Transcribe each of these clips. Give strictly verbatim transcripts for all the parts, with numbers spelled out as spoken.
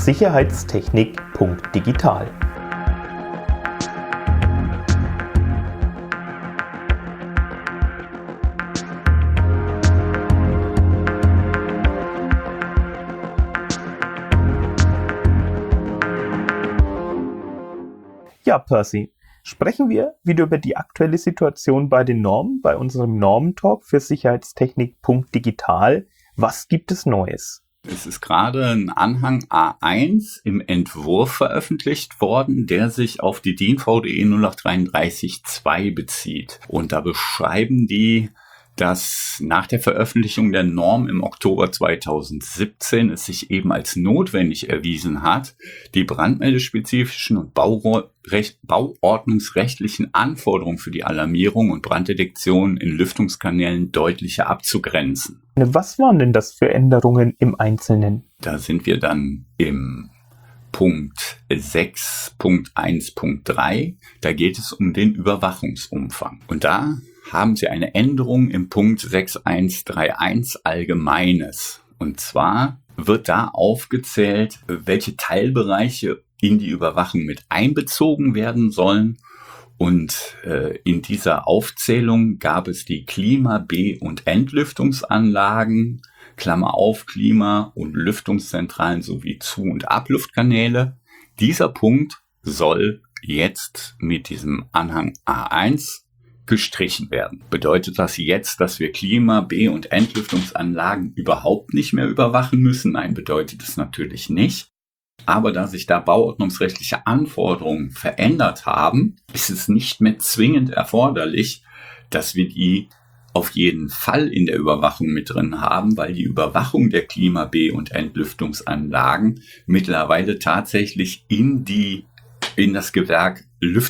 sicherheitstechnik punkt digital. Ja, Percy, sprechen wir wieder über die aktuelle Situation bei den Normen, bei unserem Normentalk für sicherheitstechnik punkt digital. Was gibt es Neues? Es ist gerade ein Anhang A eins im Entwurf veröffentlicht worden, der sich auf die DIN V D E null acht drei drei zwei bezieht. Und da beschreiben die, dass nach der Veröffentlichung der Norm im Oktober zweitausendsiebzehn es sich eben als notwendig erwiesen hat, die brandmeldespezifischen und Baurecht, bauordnungsrechtlichen Anforderungen für die Alarmierung und Branddetektion in Lüftungskanälen deutlicher abzugrenzen. Was waren denn das für Änderungen im Einzelnen? Da sind wir dann im Punkt sechs Punkt eins Punkt drei. Da geht es um den Überwachungsumfang. Und da haben Sie eine Änderung im Punkt sechs Punkt eins drei eins Allgemeines. Und zwar wird da aufgezählt, welche Teilbereiche in die Überwachung mit einbezogen werden sollen. Und äh, in dieser Aufzählung gab es die Klima-, B- und Entlüftungsanlagen, Klammer auf, Klima- und Lüftungszentralen sowie Zu- und Abluftkanäle. Dieser Punkt soll jetzt mit diesem Anhang A eins gestrichen werden. Bedeutet das jetzt, dass wir Klima-, B- und Entlüftungsanlagen überhaupt nicht mehr überwachen müssen? Nein, bedeutet es natürlich nicht. Aber da sich da bauordnungsrechtliche Anforderungen verändert haben, ist es nicht mehr zwingend erforderlich, dass wir die auf jeden Fall in der Überwachung mit drin haben, weil die Überwachung der Klima-, B- und Entlüftungsanlagen mittlerweile tatsächlich in die, in das Gewerk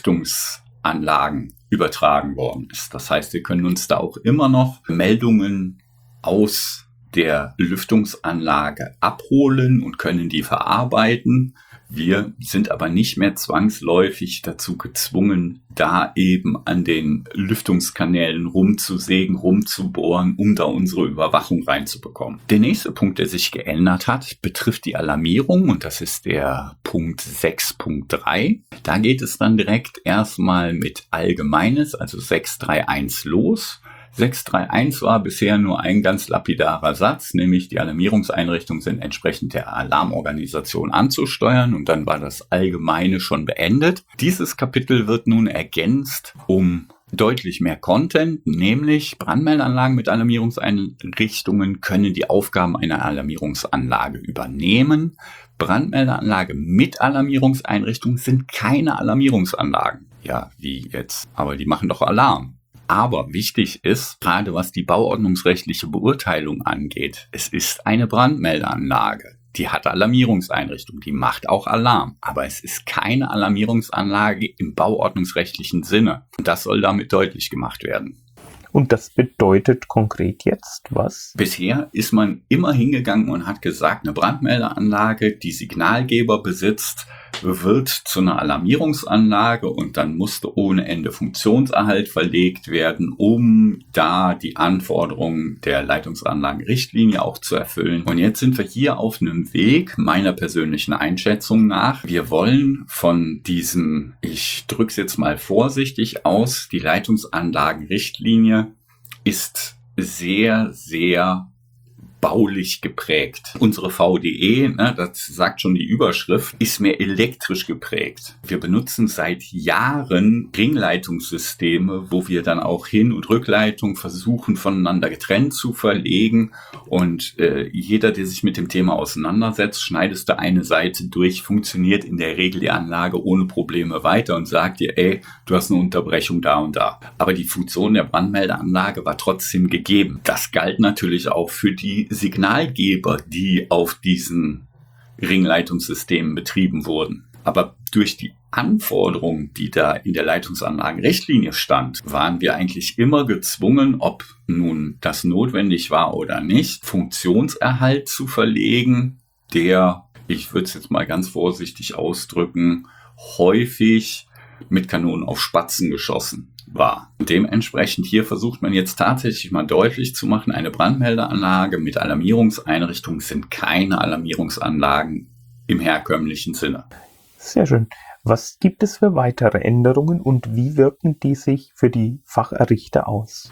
Lüftungsanlagen übertragen worden ist. Das heißt, wir können uns da auch immer noch Meldungen aus der Lüftungsanlage abholen und können die verarbeiten. Wir sind aber nicht mehr zwangsläufig dazu gezwungen, da eben an den Lüftungskanälen rumzusägen, rumzubohren, um da unsere Überwachung reinzubekommen. Der nächste Punkt, der sich geändert hat, betrifft die Alarmierung und das ist der Punkt sechs Punkt drei. Da geht es dann direkt erstmal mit Allgemeines, also sechs Punkt drei eins los. sechs Punkt drei eins war bisher nur ein ganz lapidarer Satz, nämlich die Alarmierungseinrichtungen sind entsprechend der Alarmorganisation anzusteuern und dann war das Allgemeine schon beendet. Dieses Kapitel wird nun ergänzt um deutlich mehr Content, nämlich Brandmeldeanlagen mit Alarmierungseinrichtungen können die Aufgaben einer Alarmierungsanlage übernehmen. Brandmeldeanlage mit Alarmierungseinrichtungen sind keine Alarmierungsanlagen. Ja, wie jetzt? Aber die machen doch Alarm. Aber wichtig ist, gerade was die bauordnungsrechtliche Beurteilung angeht, es ist eine Brandmeldeanlage. Die hat Alarmierungseinrichtung, die macht auch Alarm. Aber es ist keine Alarmierungsanlage im bauordnungsrechtlichen Sinne. Und das soll damit deutlich gemacht werden. Und das bedeutet konkret jetzt was? Bisher ist man immer hingegangen und hat gesagt, eine Brandmeldeanlage, die Signalgeber besitzt, wird zu einer Alarmierungsanlage und dann musste ohne Ende Funktionserhalt verlegt werden, um da die Anforderungen der Leitungsanlagenrichtlinie auch zu erfüllen. Und jetzt sind wir hier auf einem Weg, meiner persönlichen Einschätzung nach. Wir wollen von diesem, ich drücke es jetzt mal vorsichtig aus, die Leitungsanlagenrichtlinie ist sehr, sehr baulich geprägt. Unsere V D E, ne, das sagt schon die Überschrift, ist mehr elektrisch geprägt. Wir benutzen seit Jahren Ringleitungssysteme, wo wir dann auch Hin- und Rückleitung versuchen voneinander getrennt zu verlegen und äh, jeder, der sich mit dem Thema auseinandersetzt, schneidest du eine Seite durch, funktioniert in der Regel die Anlage ohne Probleme weiter und sagt dir, ey, du hast eine Unterbrechung da und da. Aber die Funktion der Brandmeldeanlage war trotzdem gegeben. Das galt natürlich auch für die Signalgeber, die auf diesen Ringleitungssystemen betrieben wurden. Aber durch die Anforderungen, die da in der Leitungsanlagenrichtlinie stand, waren wir eigentlich immer gezwungen, ob nun das notwendig war oder nicht, Funktionserhalt zu verlegen, der, ich würde es jetzt mal ganz vorsichtig ausdrücken, häufig mit Kanonen auf Spatzen geschossen war. Und dementsprechend hier versucht man jetzt tatsächlich mal deutlich zu machen, eine Brandmeldeanlage mit Alarmierungseinrichtungen sind keine Alarmierungsanlagen im herkömmlichen Sinne. Sehr schön. Was gibt es für weitere Änderungen und wie wirken die sich für die Facherrichter aus?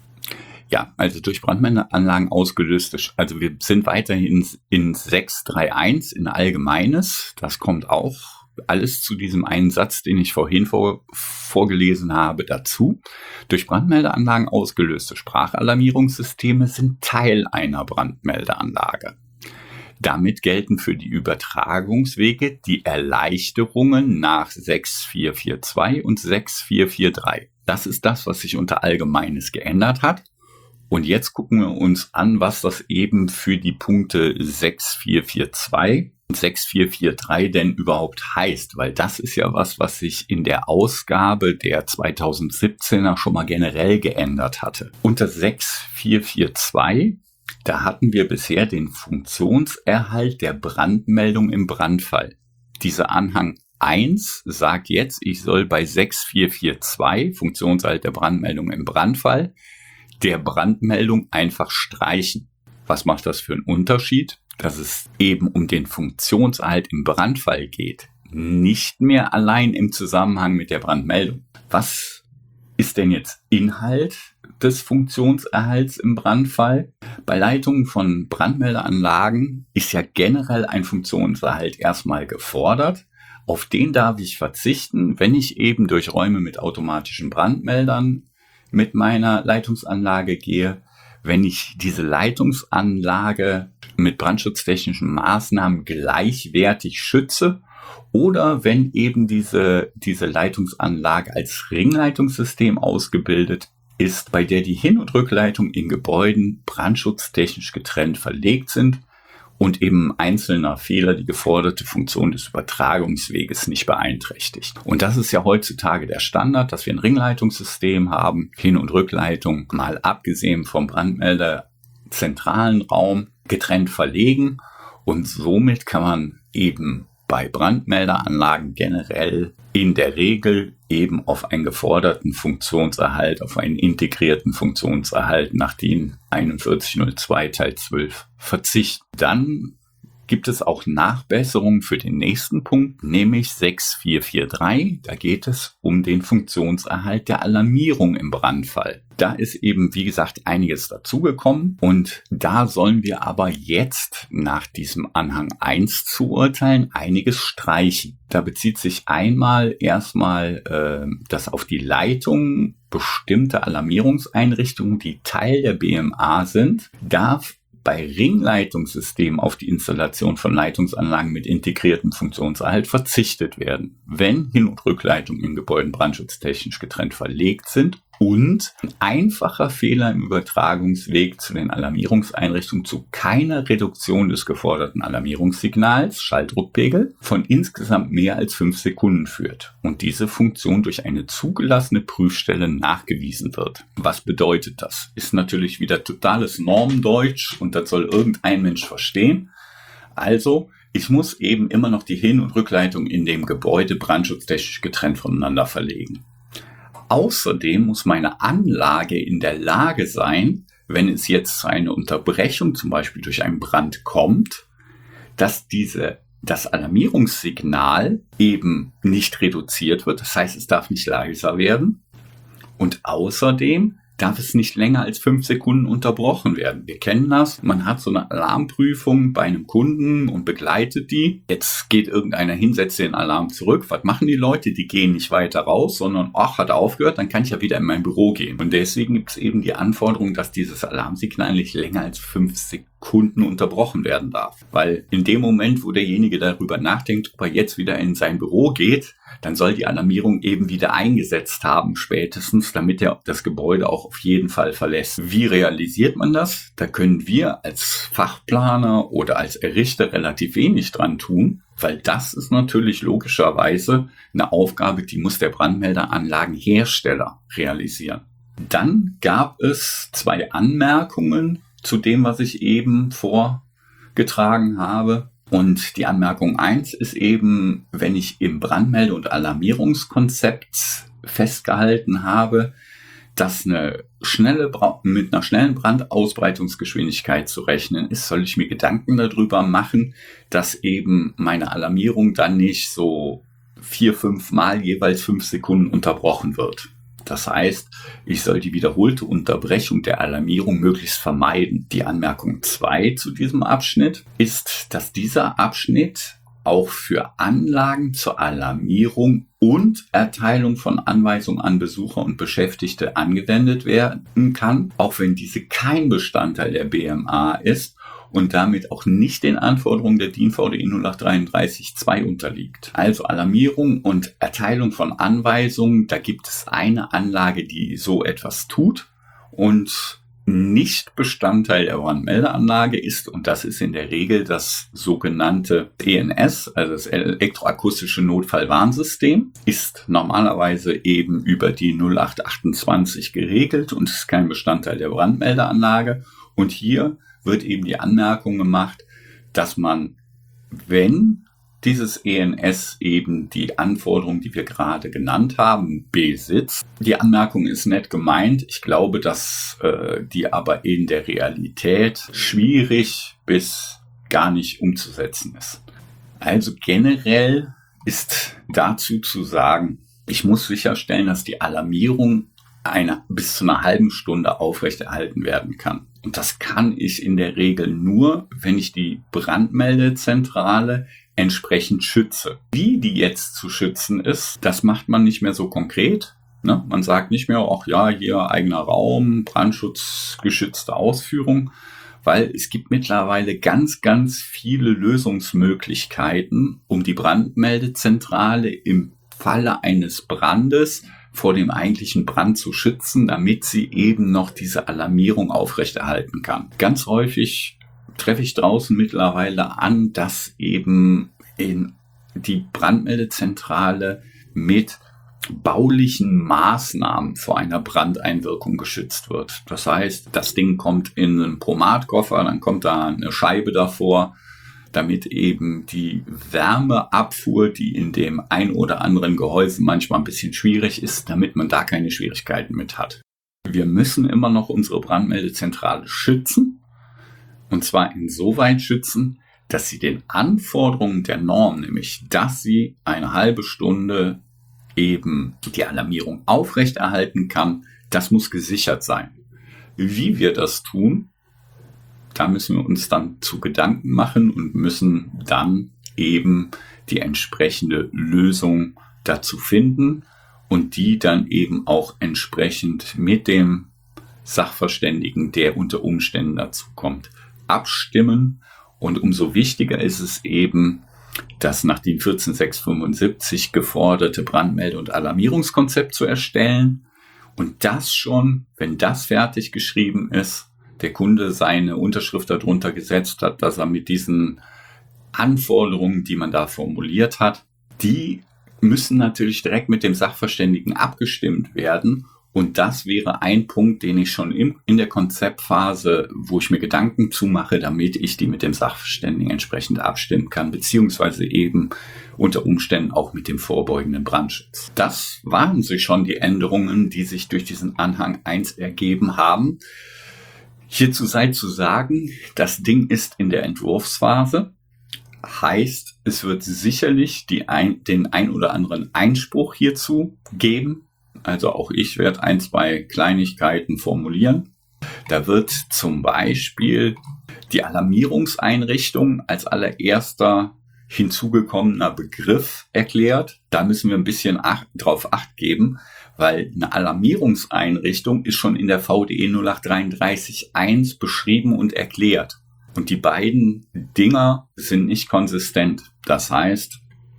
Ja, also durch Brandmeldeanlagen ausgelöst ist, also wir sind weiterhin in sechs Punkt drei Punkt eins in Allgemeines. Das kommt auch alles zu diesem einen Satz, den ich vorhin vor, vorgelesen habe, dazu. Durch Brandmeldeanlagen ausgelöste Sprachalarmierungssysteme sind Teil einer Brandmeldeanlage. Damit gelten für die Übertragungswege die Erleichterungen nach sechs Punkt vier Punkt vier Punkt zwei und sechs Punkt vier Punkt vier Punkt drei. Das ist das, was sich unter Allgemeines geändert hat. Und jetzt gucken wir uns an, was das eben für die Punkte sechs Punkt vier Punkt vier Punkt zwei und sechs Punkt vier Punkt vier Punkt drei denn überhaupt heißt, weil das ist ja was, was sich in der Ausgabe der zweitausendsiebzehner schon mal generell geändert hatte. Unter sechs Punkt vier Punkt vier Punkt zwei, da hatten wir bisher den Funktionserhalt der Brandmeldung im Brandfall. Dieser Anhang eins sagt jetzt, ich soll bei sechs Punkt vier Punkt vier Punkt zwei, Funktionserhalt der Brandmeldung im Brandfall, der Brandmeldung einfach streichen. Was macht das für einen Unterschied? Dass es eben um den Funktionserhalt im Brandfall geht, nicht mehr allein im Zusammenhang mit der Brandmeldung. Was ist denn jetzt Inhalt des Funktionserhalts im Brandfall? Bei Leitungen von Brandmeldeanlagen ist ja generell ein Funktionserhalt erstmal gefordert. Auf den darf ich verzichten, wenn ich eben durch Räume mit automatischen Brandmeldern mit meiner Leitungsanlage gehe, wenn ich diese Leitungsanlage mit brandschutztechnischen Maßnahmen gleichwertig schütze oder wenn eben diese, diese Leitungsanlage als Ringleitungssystem ausgebildet ist, bei der die Hin- und Rückleitung in Gebäuden brandschutztechnisch getrennt verlegt sind und eben einzelner Fehler die geforderte Funktion des Übertragungsweges nicht beeinträchtigt. Und das ist ja heutzutage der Standard, dass wir ein Ringleitungssystem haben, Hin- und Rückleitung, mal abgesehen vom Brandmelder-zentralen Raum, getrennt verlegen. Und somit kann man eben bei Brandmelderanlagen generell in der Regel eben auf einen geforderten Funktionserhalt, auf einen integrierten Funktionserhalt nach DIN einundvierzig null zwei Teil zwölf verzichten. Dann gibt es auch Nachbesserungen für den nächsten Punkt, nämlich sechs Punkt vier Punkt vier Punkt drei. Da geht es um den Funktionserhalt der Alarmierung im Brandfall. Da ist eben, wie gesagt, einiges dazugekommen und da sollen wir aber jetzt nach diesem Anhang eins zu urteilen, einiges streichen. Da bezieht sich einmal erstmal äh, das auf die Leitung bestimmter Alarmierungseinrichtungen, die Teil der B M A sind, darf bei Ringleitungssystemen auf die Installation von Leitungsanlagen mit integriertem Funktionserhalt verzichtet werden, wenn Hin- und Rückleitungen in Gebäuden brandschutztechnisch getrennt verlegt sind und ein einfacher Fehler im Übertragungsweg zu den Alarmierungseinrichtungen zu keiner Reduktion des geforderten Alarmierungssignals, Schalldruckpegel, von insgesamt mehr als fünf Sekunden führt und diese Funktion durch eine zugelassene Prüfstelle nachgewiesen wird. Was bedeutet das? Ist natürlich wieder totales Normendeutsch und das soll irgendein Mensch verstehen. Also, ich muss eben immer noch die Hin- und Rückleitung in dem Gebäude brandschutztechnisch getrennt voneinander verlegen. Außerdem muss meine Anlage in der Lage sein, wenn es jetzt zu einer Unterbrechung, zum Beispiel durch einen Brand kommt, dass diese, das Alarmierungssignal eben nicht reduziert wird. Das heißt, es darf nicht leiser werden. Und außerdem darf es nicht länger als fünf Sekunden unterbrochen werden. Wir kennen das. Man hat so eine Alarmprüfung bei einem Kunden und begleitet die. Jetzt geht irgendeiner hin, setzt den Alarm zurück. Was machen die Leute? Die gehen nicht weiter raus, sondern, ach, hat er aufgehört, dann kann ich ja wieder in mein Büro gehen. Und deswegen gibt es eben die Anforderung, dass dieses Alarmsignal nicht länger als fünf Sekunden unterbrochen werden darf. Weil in dem Moment, wo derjenige darüber nachdenkt, ob er jetzt wieder in sein Büro geht, dann soll die Alarmierung eben wieder eingesetzt haben, spätestens, damit er das Gebäude auch auf jeden Fall verlässt. Wie realisiert man das? Da können wir als Fachplaner oder als Errichter relativ wenig dran tun, weil das ist natürlich logischerweise eine Aufgabe, die muss der Brandmelderanlagenhersteller realisieren. Dann gab es zwei Anmerkungen zu dem, was ich eben vorgetragen habe. Und die Anmerkung eins ist eben, wenn ich im Brandmelde- und Alarmierungskonzept festgehalten habe, dass eine schnelle, mit einer schnellen Brandausbreitungsgeschwindigkeit zu rechnen ist, soll ich mir Gedanken darüber machen, dass eben meine Alarmierung dann nicht so vier, fünf Mal jeweils fünf Sekunden unterbrochen wird. Das heißt, ich soll die wiederholte Unterbrechung der Alarmierung möglichst vermeiden. Die Anmerkung zwei zu diesem Abschnitt ist, dass dieser Abschnitt auch für Anlagen zur Alarmierung und Erteilung von Anweisungen an Besucher und Beschäftigte angewendet werden kann, auch wenn diese kein Bestandteil der B M A ist und damit auch nicht den Anforderungen der DIN V D I null acht dreiunddreißig zwei unterliegt. Also Alarmierung und Erteilung von Anweisungen, da gibt es eine Anlage, die so etwas tut und nicht Bestandteil der Brandmeldeanlage ist, und das ist in der Regel das sogenannte E N S, also das elektroakustische Notfallwarnsystem, ist normalerweise eben über die null acht achtundzwanzig geregelt und ist kein Bestandteil der Brandmeldeanlage. Und hier wird eben die Anmerkung gemacht, dass man, wenn dieses E N S eben die Anforderungen, die wir gerade genannt haben, besitzt. Die Anmerkung ist nett gemeint. Ich glaube, dass äh, die aber in der Realität schwierig bis gar nicht umzusetzen ist. Also generell ist dazu zu sagen, ich muss sicherstellen, dass die Alarmierung eine, bis zu einer halben Stunde aufrechterhalten werden kann. Und das kann ich in der Regel nur, wenn ich die Brandmeldezentrale entsprechend schütze. Wie die jetzt zu schützen ist, das macht man nicht mehr so konkret. Ne? Man sagt nicht mehr, ach ja, hier eigener Raum, brandschutzgeschützte Ausführung, weil es gibt mittlerweile ganz, ganz viele Lösungsmöglichkeiten, um die Brandmeldezentrale im Falle eines Brandes vor dem eigentlichen Brand zu schützen, damit sie eben noch diese Alarmierung aufrechterhalten kann. Ganz häufig treffe ich draußen mittlerweile an, dass eben in die Brandmeldezentrale mit baulichen Maßnahmen vor einer Brandeinwirkung geschützt wird. Das heißt, das Ding kommt in einen Promatkoffer, dann kommt da eine Scheibe davor, damit eben die Wärmeabfuhr, die in dem ein oder anderen Gehäuse manchmal ein bisschen schwierig ist, damit man da keine Schwierigkeiten mit hat. Wir müssen immer noch unsere Brandmeldezentrale schützen. Und zwar insoweit schützen, dass sie den Anforderungen der Norm, nämlich dass sie eine halbe Stunde eben die Alarmierung aufrechterhalten kann, das muss gesichert sein. Wie wir das tun, da müssen wir uns dann zu Gedanken machen und müssen dann eben die entsprechende Lösung dazu finden und die dann eben auch entsprechend mit dem Sachverständigen, der unter Umständen dazu kommt, abstimmen. Und umso wichtiger ist es eben, das nach DIN vierzehn sechs fünfundsiebzig geforderte Brandmelde- und Alarmierungskonzept zu erstellen. Und das schon, wenn das fertig geschrieben ist, der Kunde seine Unterschrift darunter gesetzt hat, dass er mit diesen Anforderungen, die man da formuliert hat, die müssen natürlich direkt mit dem Sachverständigen abgestimmt werden. Und das wäre ein Punkt, den ich schon im, in der Konzeptphase, wo ich mir Gedanken zu mache, damit ich die mit dem Sachverständigen entsprechend abstimmen kann, beziehungsweise eben unter Umständen auch mit dem vorbeugenden Brandschutz. Das waren sie schon, die Änderungen, die sich durch diesen Anhang eins ergeben haben. Hierzu sei zu sagen, das Ding ist in der Entwurfsphase. Heißt, es wird sicherlich die ein, den ein oder anderen Einspruch hierzu geben. Also auch ich werde ein, zwei Kleinigkeiten formulieren. Da wird zum Beispiel die Alarmierungseinrichtung als allererster hinzugekommener Begriff erklärt. Da müssen wir ein bisschen ach, drauf Acht geben, weil eine Alarmierungseinrichtung ist schon in der V D E null acht dreiunddreißig eins beschrieben und erklärt. Und die beiden Dinger sind nicht konsistent. Das heißt,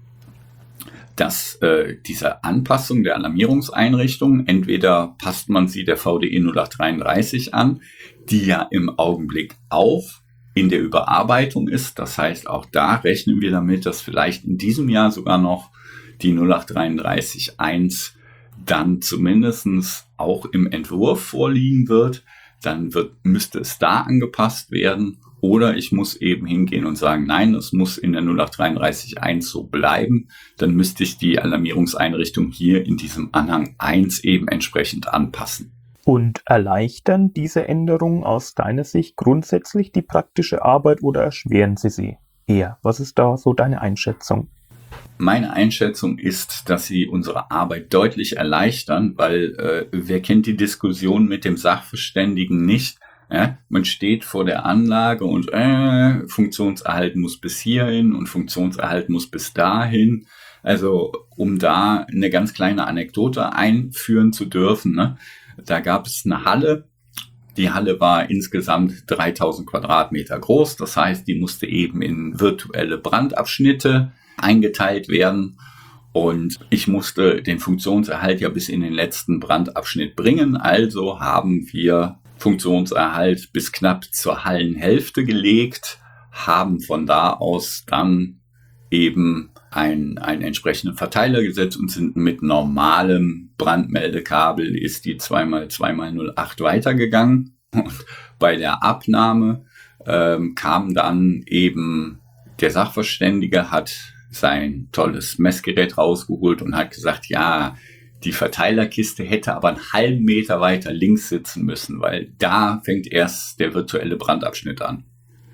dass äh, diese Anpassung der Alarmierungseinrichtung, entweder passt man sie der V D E null acht dreiunddreißig an, die ja im Augenblick auch in der Überarbeitung ist. Das heißt, auch da rechnen wir damit, dass vielleicht in diesem Jahr sogar noch die null acht dreiunddreißig eins dann zumindest auch im Entwurf vorliegen wird. Dann wird, müsste es da angepasst werden. Oder ich muss eben hingehen und sagen, nein, es muss in der null acht dreiunddreißig eins so bleiben. Dann müsste ich die Alarmierungseinrichtung hier in diesem Anhang eins eben entsprechend anpassen. Und erleichtern diese Änderungen aus deiner Sicht grundsätzlich die praktische Arbeit oder erschweren sie sie eher? Was ist da so deine Einschätzung? Meine Einschätzung ist, dass sie unsere Arbeit deutlich erleichtern, weil äh, wer kennt die Diskussion mit dem Sachverständigen nicht? Ja, man steht vor der Anlage und äh, Funktionserhalt muss bis hierhin und Funktionserhalt muss bis dahin. Also um da eine ganz kleine Anekdote einführen zu dürfen, ne? Da gab es eine Halle. Die Halle war insgesamt dreitausend Quadratmeter groß. Das heißt, die musste eben in virtuelle Brandabschnitte eingeteilt werden. Und ich musste den Funktionserhalt ja bis in den letzten Brandabschnitt bringen. Also haben wir Funktionserhalt bis knapp zur Hallenhälfte gelegt, haben von da aus dann eben ein, einen entsprechenden Verteiler gesetzt und sind mit normalem Brandmeldekabel ist die zwei mal zwei mal null acht weitergegangen. Und bei der Abnahme ähm, kam dann eben der Sachverständige, hat sein tolles Messgerät rausgeholt und hat gesagt, ja, die Verteilerkiste hätte aber einen halben Meter weiter links sitzen müssen, weil da fängt erst der virtuelle Brandabschnitt an.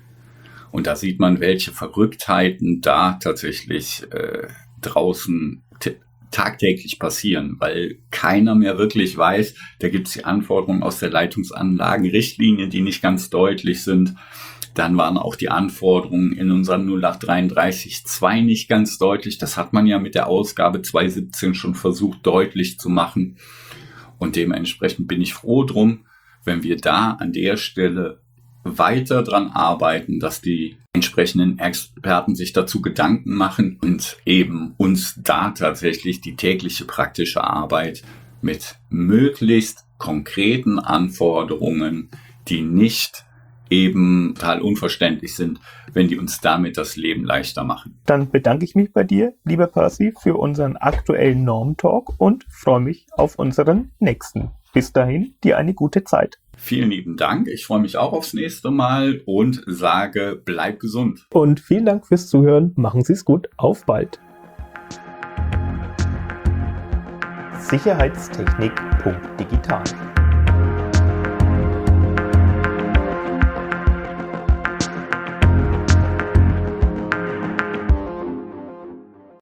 Und da sieht man, welche Verrücktheiten da tatsächlich äh, draußen t- tagtäglich passieren, weil keiner mehr wirklich weiß, da gibt es die Anforderungen aus der Leitungsanlagenrichtlinie, die nicht ganz deutlich sind. Dann waren auch die Anforderungen in unserem null acht dreiunddreißig Punkt zwei nicht ganz deutlich. Das hat man ja mit der Ausgabe zwei siebzehn schon versucht deutlich zu machen. Und dementsprechend bin ich froh drum, wenn wir da an der Stelle weiter dran arbeiten, dass die entsprechenden Experten sich dazu Gedanken machen und eben uns da tatsächlich die tägliche praktische Arbeit mit möglichst konkreten Anforderungen, die nicht eben total unverständlich sind, wenn die uns damit das Leben leichter machen. Dann bedanke ich mich bei dir, lieber Percy, für unseren aktuellen Norm-Talk und freue mich auf unseren nächsten. Bis dahin, dir eine gute Zeit. Vielen lieben Dank. Ich freue mich auch aufs nächste Mal und sage, bleib gesund. Und vielen Dank fürs Zuhören. Machen Sie es gut. Auf bald. Sicherheitstechnik Punkt digital